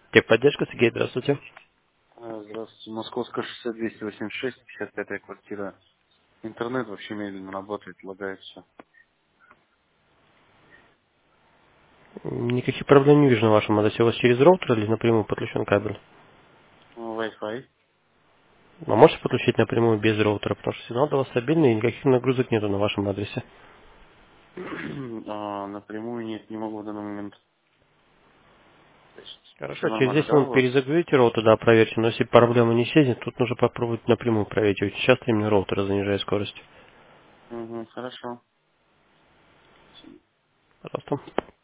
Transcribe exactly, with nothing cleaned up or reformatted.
Техподдержка, Сергей, здравствуйте. А, Здравствуйте. Московская шестьдесят двести восемьдесят шесть, пятьдесят пятая квартира. Интернет вообще медленно работает, лагает все. Никаких проблем не вижу на вашем адресе. У вас через роутер или напрямую подключен кабель? Wi-Fi. А можете подключить напрямую без роутера, потому что сигнал до вас стабильный и никаких нагрузок нету на вашем адресе. А, напрямую нет, не могу в данный момент. То есть все Хорошо, через нормально, десять да, минут у вас? перезагрузите роутер, да, проверьте, но если проблема не исчезнет, тут нужно попробовать напрямую проверить. Очень часто именно роутера занижает скорость. Угу, хорошо. Пожалуйста.